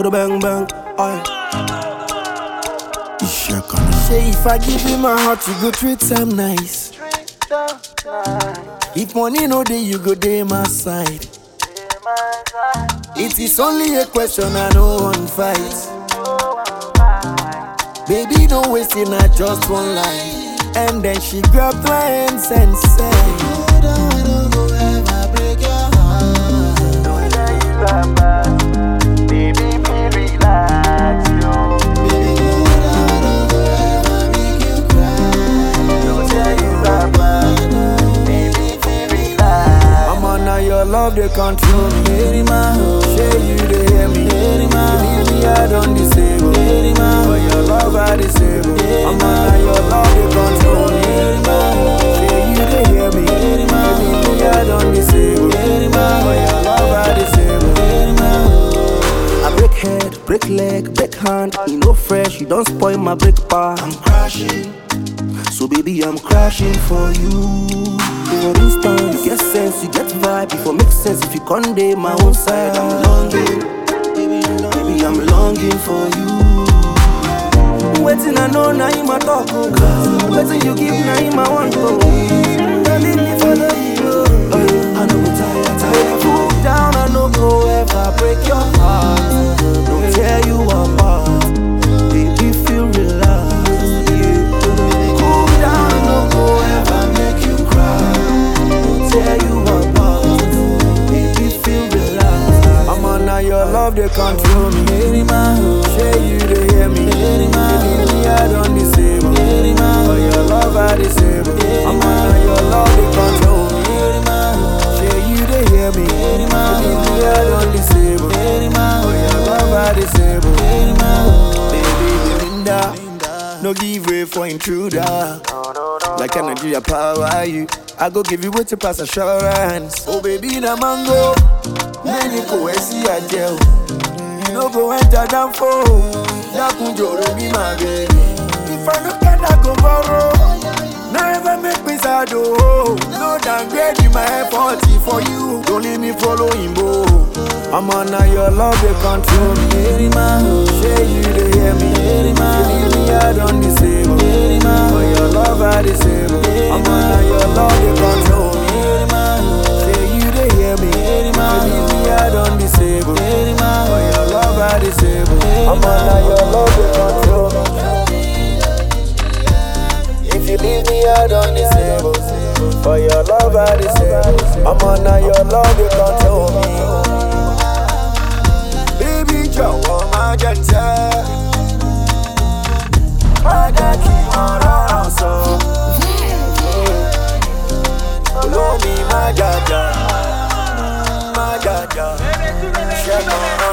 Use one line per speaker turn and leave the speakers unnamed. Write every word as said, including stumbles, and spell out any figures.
Put a bang bang, aye.
Say if I give you my heart, you go treat them nice. If money no day, you go day my side. It is only a question, I no one fight. Baby, no wasting, I just one line. And then she grabbed my hands and said, love they control me. Share you they hear me. Leave me I don't disable. For your love I disable. I'm on your love they control me. Share you they hear me. Leave me I don't disable. For your love I disable. I break head, break leg, break hand. You know fresh, you don't spoil my break bar. I'm crashing, so baby I'm crashing for you. For instance, you get sense, you get vibe. If it makes sense, if you can't day my own side, I'm longing, baby, I'm longing for you. Waiting, I know now you my talk. Waiting, you give now you my one go. Don't leave me for the hero. I know I'm tired, tired. Cool down, I know go ever break your heart. Don't tear you apart, baby, feel relaxed. Yeah. Cool down, I know go ever make you cry. Tear you apart, baby, feel relaxed. I'm on now your love, they control me. Share you, they hear me. Leave me, I don't disable. For your love, I disable. I'm on now your love, they control me. Share you, they hear me. Leave me, I don't disable. For your love, I disable. Baby, Linda, no give way for intruder. Like energy, I power you. I go give you what you pass assurance. Oh baby, na mango. Many go and see a gel. You no go enter down for. That could be my baby. If I look at that go borrow, never make me sad. Oh, no downgrade in my effort for you. Don't leave me following, bo. I'm on now your love, they control me. Share you, they hear me. Leave me, I don't disable. For your love, I disable. I'm on now your love, they control me. Share you, they hear me. Leave me, I don't disable. For your love, I disable. I'm on now your love, they control me. If you leave me, I don't disable. For your love, I disable. I'm on now your love, they control me. Baby, jọ̀wọ́ má jẹ́ tẹ́. Má jẹ́ kí ọ̀rọ̀ sọ. Olómi má jàjà, má jàjà, ṣẹ́gun.